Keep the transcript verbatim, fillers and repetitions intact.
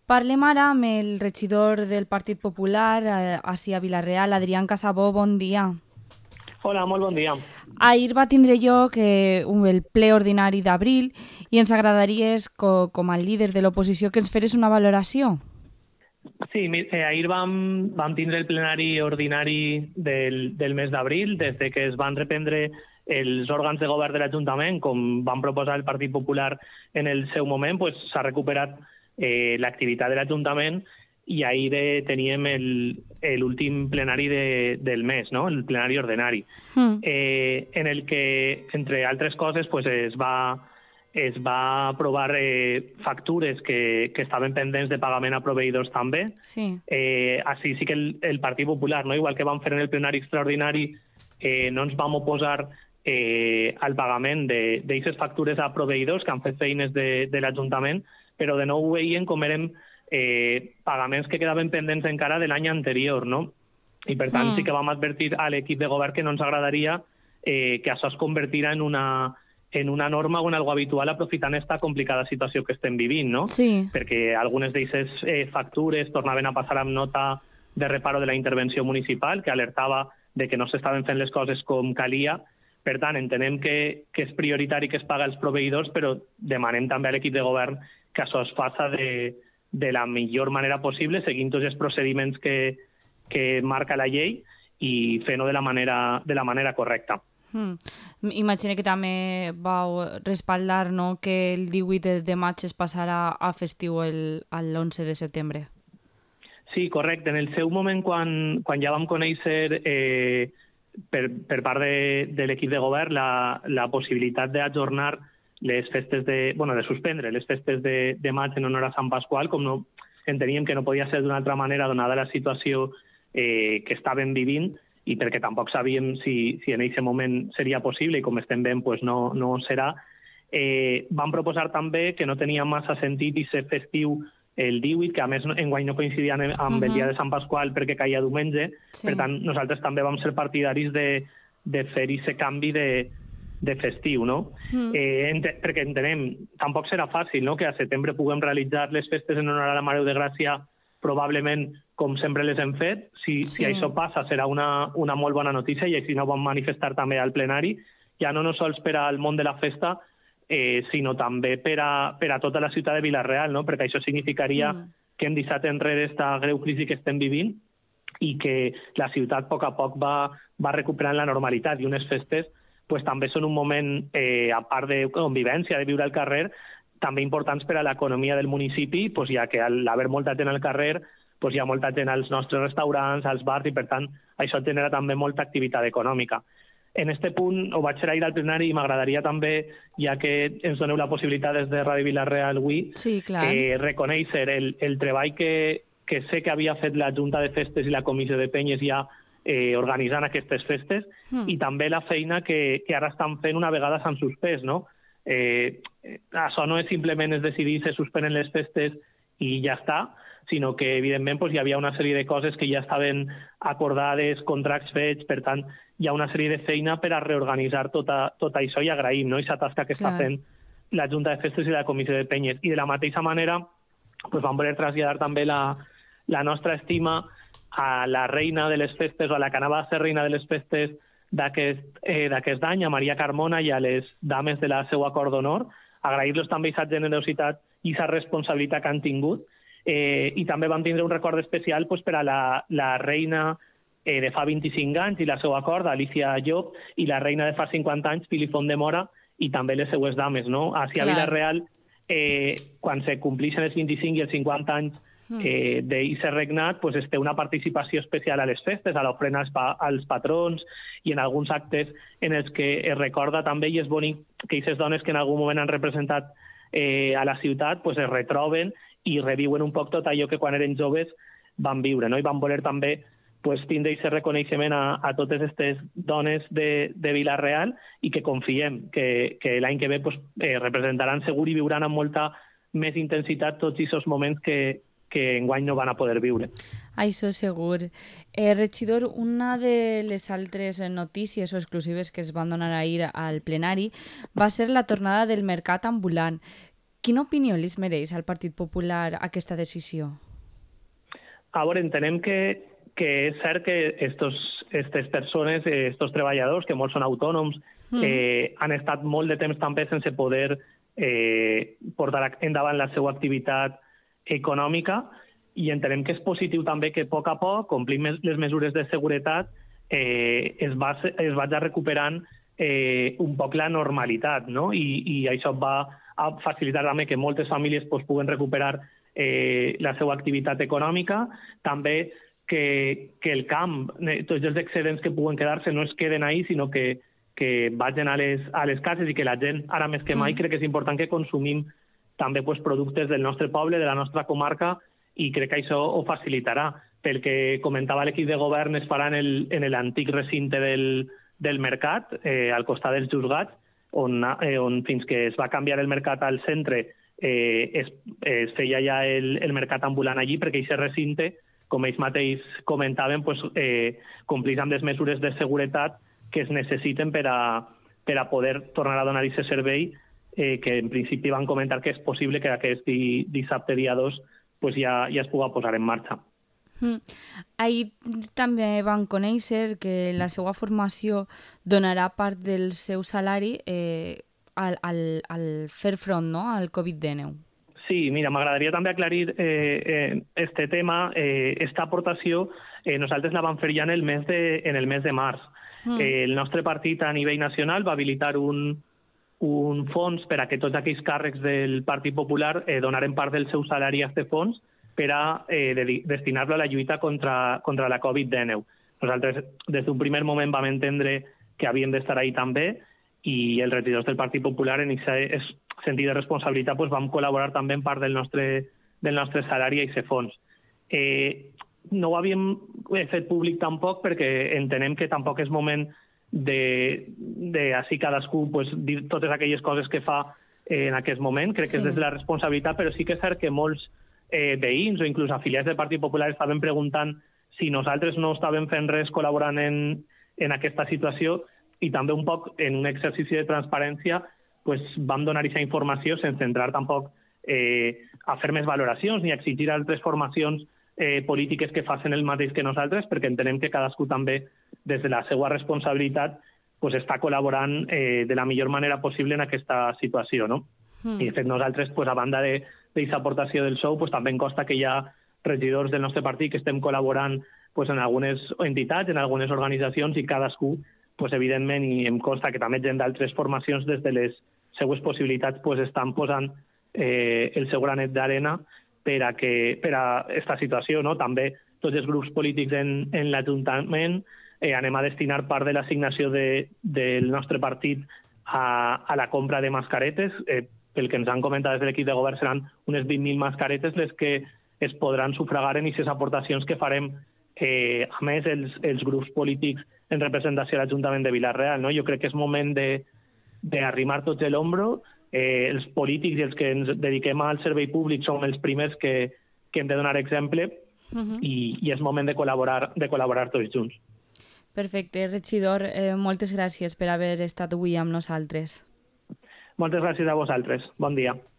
Parlem ara amb el regidor del Partit Popular, eh, ací a Vila-real, Adrián Casabó. Bon dia. Hola, molt bon dia. Ahir va tindre lloc eh, el ple ordinari d'abril i ens agradaria, co com a líder de l'oposició, que ens feres una valoració. Sí, eh, ahir vam, vam tindre el plenari ordinari del, del mes d'abril, des de que es van reprendre els òrgans de govern de l'Ajuntament, com van proposar el Partit Popular en el seu moment, pues, s'ha recuperat eh, l'activitat de l'Ajuntament i ahir eh, teníem l'últim plenari de, del mes, no? El plenari ordinari, mm. eh, en el que, entre altres coses, pues, es va... es va aprovar eh, factures que, que estaven pendents de pagament a proveïdors també. Sí. Eh, així sí que el, el Partit Popular, no? Igual que vam fer en el plenari extraordinari, eh, no ens vam oposar eh, al pagament d'aquestes factures a proveïdors que han fet feines de, de l'Ajuntament, però de nou ho veien com eren eh, pagaments que quedaven pendents encara de l'any anterior, no? I per tant mm. sí que vam advertir a l'equip de govern que no ens agradaria eh, que això es convertirà en una en una norma o en algo habitual aprofitant esta complicada situació que estem vivint, no? Sí. Perquè algunes d'aquestes eh, factures tornaven a passar amb nota de reparo de la intervenció municipal, que alertava de que no s'estaven fent les coses com calia. Per tant, entenem que, que és prioritari que es paga als proveïdors, però demanem també a l'equip de govern que això es faça de, de la millor manera possible, seguint tots els procediments que, que marca la llei i fent-ho de la manera, de la manera correcta. Hmm. Imagino que també vau respaldar, no?, que el divuit de maig es passarà a festiu l'onze de setembre. Sí, correcte. En el seu moment, quan, quan ja vam conèixer eh, per, per part de, de l'equip de govern la, la possibilitat d'ajornar les festes de... bueno, de suspendre les festes de, de maig en honor a Sant Pasqual, com no enteníem que no podia ser d'una altra manera donada la situació eh, que estàvem vivint, i perquè tampoc sabíem si, si en aquest moment seria possible i com estem veient pues no, no serà, eh, vam proposar també que no tenia massa sentit i ser festiu el divuit, que a més enguany no coincidia amb uh-huh. el dia de Sant Pasqual perquè caia diumenge, sí. Per tant nosaltres també vam ser partidaris de, de fer aquest canvi de, de festiu, no? Uh-huh. Eh, ent perquè entenem, tampoc serà fàcil, no?, que a setembre puguem realitzar les festes en honor a la Mare de Gràcia probablement com sempre les hem fet. Si, sí. si això passa serà una, una molt bona notícia i així no ho vam manifestar també al plenari, ja no no sols per al món de la festa, eh, sinó també per a, per a tota la ciutat de Vila-real, no? Perquè això significaria mm. que hem deixat enrere aquesta greu crisi que estem vivint i que la ciutat a poc a poc va, va recuperant la normalitat i unes festes pues, també són un moment, eh, a part de convivència, de viure al carrer, també importants per a l'economia del municipi, pues, ja que al haver molta gent al carrer pues, hi ha molta gent als nostres restaurants, als bars, i per tant això genera també molta activitat econòmica. En este punt ho vaig fer ahir al plenari i m'agradaria també, ja que ens doneu la possibilitat des de Ràdio Vila-real avui, sí, eh, reconèixer el, el treball que, que sé que havia fet la Junta de Festes i la Comissió de Penyes ja eh, organitzant aquestes festes mm. i també la feina que, que ara estan fent una vegada s'han suspès, no? Eh, això no és simplement es decidir se suspenen les festes i ja està, sinó que evidentment pues, hi havia una sèrie de coses que ja estaven acordades, contractes fets, per tant hi ha una sèrie de feina per a reorganitzar tota, tot això i agraïm, no?, aquesta tasca que Clar. Està fent la Junta de Festes i la Comissió de Penyes. I de la mateixa manera pues, vam voler traslladar també la, la nostra estima a la reina de les festes o a la que anava a ser reina de les festes d'aquest eh, any, a Maria Carmona, i a les dames de la seva acord d'honor, agrair-los també aquesta generositat i aquesta responsabilitat que han tingut. Eh, I també vam tindre un record especial pues, per a la, la reina eh, de fa vint-i-cinc anys i la seva acord, Alicia Llop, i la reina de fa cinquanta anys, Filifont de Mora, i també les seues dames, no? Així a Vila-real, eh, quan se complixen els vint-i-cinc i els cinquanta anys eh, d'aquest regnat, pues, es té una participació especial a les festes, a l'ofrena als, pa als patrons i en alguns actes en els que es recorda també, i és bonic que aquestes dones que en algun moment han representat eh, a la ciutat pues, es retroben i reviuen un poc tot allò que quan eren joves van viure, no? I van voler també pues, tindre aquest reconeixement a, a totes aquestes dones de, de Vila-real i que confiem que, que l'any que ve pues, eh, representaran segur i viuran amb molta més intensitat tots aquests moments que, que enguany no van a poder viure. Això segur. Eh, regidor, una de les altres notícies o exclusives que es van donar ahir al plenari va ser la tornada del mercat ambulant. Quina opinió li mereix al Partit Popular aquesta decisió? A veure, entenem que, que és cert que estos, estes persones, estos treballadors, que molts són autònoms, mm. eh, han estat molt de temps també sense poder eh, portar endavant la seva activitat econòmica, i entenem que és positiu també que a poc a poc, complint les mesures de seguretat, eh, es, va, es vagi recuperant eh, un poc la normalitat, no? I, i això va a facilitar també que moltes famílies pues, puguen recuperar eh, la seva activitat econòmica, també que, que el camp, tots els excedents que puguen quedar-se no es queden ahí, sinó que, que vagin a les, a les cases, i que la gent, ara més que mai, mm. crec que és important que consumim també pues, productes del nostre poble, de la nostra comarca, i crec que això ho facilitarà. Pel que comentava l'equip de govern, es farà en l'antic recinte del, del mercat, eh, al costat dels juzgats, on, eh, on fins que es va canviar el mercat al centre eh, es, es feia ja el, el mercat ambulant allí, perquè aquest recinte, com ells mateix comentaven, pues, eh, complís amb les mesures de seguretat que es necessiten per a, per a poder tornar a donar aquest servei, eh, que en principi van comentar que és possible que aquest di, dissabte dia dos pues ja, ja es pugui posar en marxa. Mm. Ahir també van conèixer que la seva formació donarà part del seu salari eh, al, al, al fer front, no?, al covid dinou. Sí, mira, m'agradaria també aclarir eh, eh, este tema. Eh, esta aportació eh, nosaltres la vam fer ja en el mes de, en el mes de març. Mm. Eh, el nostre partit a nivell nacional va habilitar un, un fons per a que tots aquells càrrecs del Partit Popular eh, donaren part del seu salari a aquest fons per a eh, de, destinar-lo a la lluita contra, contra la covid dinou. Nosaltres, des d'un primer moment, vam entendre que havíem d'estar ahí també, i els regidors del Partit Popular, en aquest sentit de responsabilitat, pues, vam col·laborar també en part del nostre, del nostre salari a aquest fons. Eh, no ho havíem fet públic tampoc perquè entenem que tampoc és moment de, de així cadascú pues, dir totes aquelles coses que fa eh, en aquest moment. Crec sí. que és des de la responsabilitat, però sí que és cert que molts eh, veïns o inclús afiliats del Partit Popular estaven preguntant si nosaltres no estàvem fent res col·laborant en, en aquesta situació, i també un poc en un exercici de transparència pues, vam donar aquesta informació sense entrar tampoc eh, a fer més valoracions ni a exigir altres formacions eh, polítiques que facin el mateix que nosaltres, perquè entenem que cadascú també, des de la seva responsabilitat, pues, està col·laborant eh, de la millor manera possible en aquesta situació, no? Mm. I de fet nosaltres, pues, a banda d'aquesta aportació del sou, pues, també em consta que hi ha regidors del nostre partit que estem col·laborant pues, en algunes entitats, en algunes organitzacions, i cadascú, pues, evidentment, i em consta que també gent d'altres formacions des de les seues possibilitats pues, estan posant eh, el seu granet d'arena per a que per a aquesta situació, no? També tots els grups polítics en, en l'Ajuntament eh, anem a destinar part de l'assignació de, del nostre partit a, a la compra de mascaretes. Eh, pel que ens han comentat des de l'equip de govern, seran unes vint mil mascaretes les que es podran sufragar en aquestes aportacions que farem, eh, a més, els, els grups polítics en representació a l'Ajuntament de Vila-real, no? Jo crec que és moment de, de arrimar tots l'ombro. Eh, els polítics i els que ens dediquem al servei públic som els primers que, que hem de donar exemple, uh-huh. i, i és moment de col·laborar, de col·laborar tots junts. Perfecte, regidor, eh, moltes gràcies per haver estat avui amb nosaltres. Moltes gràcies a vosaltres. Bon dia.